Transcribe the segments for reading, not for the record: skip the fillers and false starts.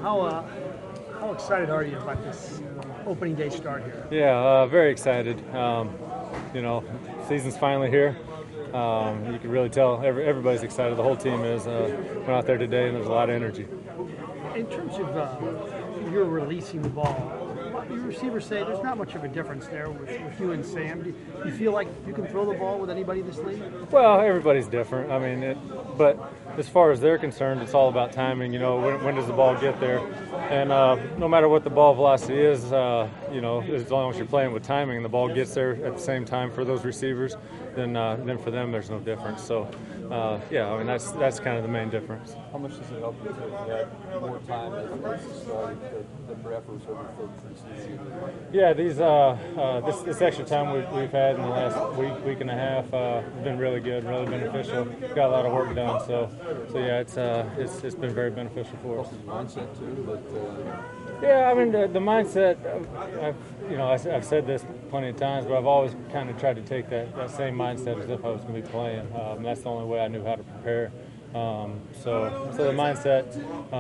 How excited are you about this opening day start here? Yeah, very excited. Season's finally here. You can really tell everybody's excited. The whole team is. Went out there today, and there's a lot of energy. In terms of you're releasing the ball, your receivers say there's not much of a difference there with you and Sam. Do you feel like you can throw the ball with anybody in this league? Well, everybody's different. I mean, but as far as they're concerned, it's all about timing. When does the ball get there? And no matter what the ball velocity is, as long as you're playing with timing and the ball gets there at the same time for those receivers, then for them there's no difference. So, that's kind of the main difference. How much does it help you to have more time as the efforts over preseason? Yeah, this extra time we've had in the last week and a half has been really good, really beneficial. Got a lot of work done, so yeah, it's been very beneficial for us. Mindset too, yeah, I mean the mindset. I've said this plenty of times, but I've always kind of tried to take that same mindset as if I was going to be playing. That's the only way I knew how to prepare. So the mindset,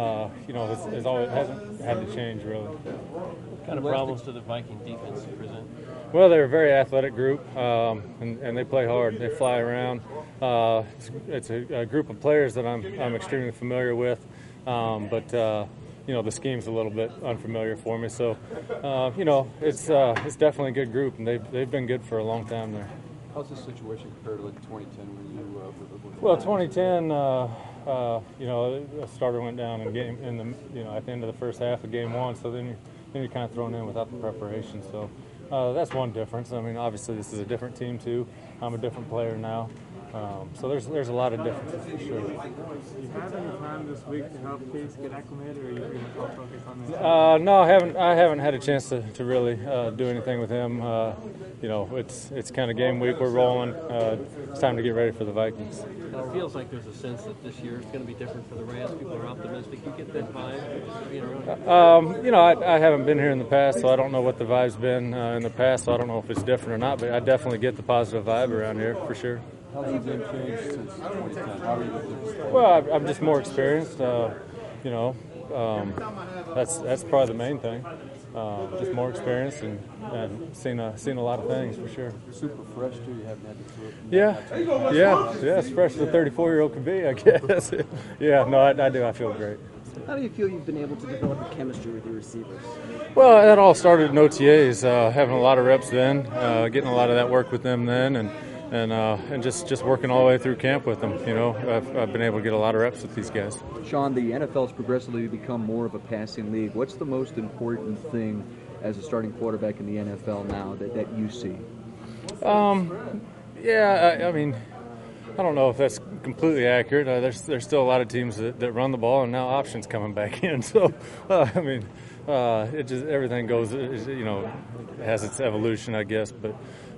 hasn't had to change really. What kind of problems do the Viking defense present? Well, they're a very athletic group, and they play hard. They fly around. It's a group of players that I'm extremely familiar with, but the scheme's a little bit unfamiliar for me. So, it's definitely a good group, and they've been good for a long time there. How's this situation compared to like 2010 when you Well, 2010, a starter went down at the end of the first half of game one, so then you're kind of thrown in without the preparation. So that's one difference. I mean, obviously this is a different team too. I'm a different player now. So there's a lot of differences for sure. Do you have any time this week to help Case get acclimated, or are you going to focus on that? No, I haven't had a chance to really do anything with him. It's kind of game week. We're rolling. It's time to get ready for the Vikings. It feels like there's a sense that this year is going to be different for the Rams. People are optimistic. You get that vibe being around. I haven't been here in the past, so I don't know what the vibe's been in the past. So I don't know if it's different or not. But I definitely get the positive vibe around here for sure. How's the game changed since 2010? How are you? Well, I'm just more experienced. That's probably the main thing. Just more experience and seen a lot of things for sure. Super fresh too. You haven't had to throw it. Yeah. As fresh as a 34-year-old can be, I guess. Yeah. No, I do. I feel great. How do you feel you've been able to develop a chemistry with your receivers? Well, that all started in OTAs, having a lot of reps then, getting a lot of that work with them then, and just working all the way through camp with them. I've been able to get a lot of reps with these guys. Sean, the NFL's progressively become more of a passing league. What's the most important thing as a starting quarterback in the NFL now that you see? I memean, I don't know if that's completely accurate. There's still a lot of teams that run the ball, and now options coming back in. So, everything goes, has its evolution, I guess. But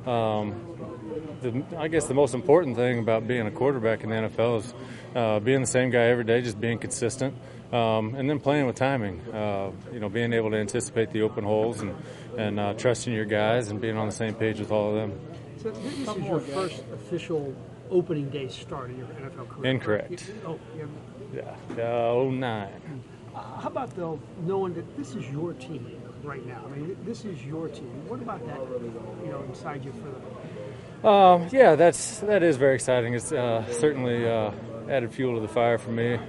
I guess the most important thing about being a quarterback in the NFL is being the same guy every day, just being consistent, and then playing with timing. Being able to anticipate the open holes and trusting your guys and being on the same page with all of them. So this is your first official opening day start in your NFL career? Incorrect. Yeah. 09. How about though knowing that this is your team right now? I mean, this is your team. What about that? Inside you for them. That is very exciting. It's certainly added fuel to the fire for me.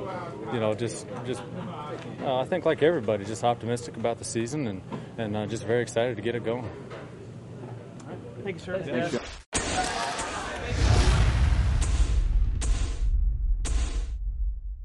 I think like everybody, just optimistic about the season and just very excited to get it going. Thank you, sir. Thanks, Sean.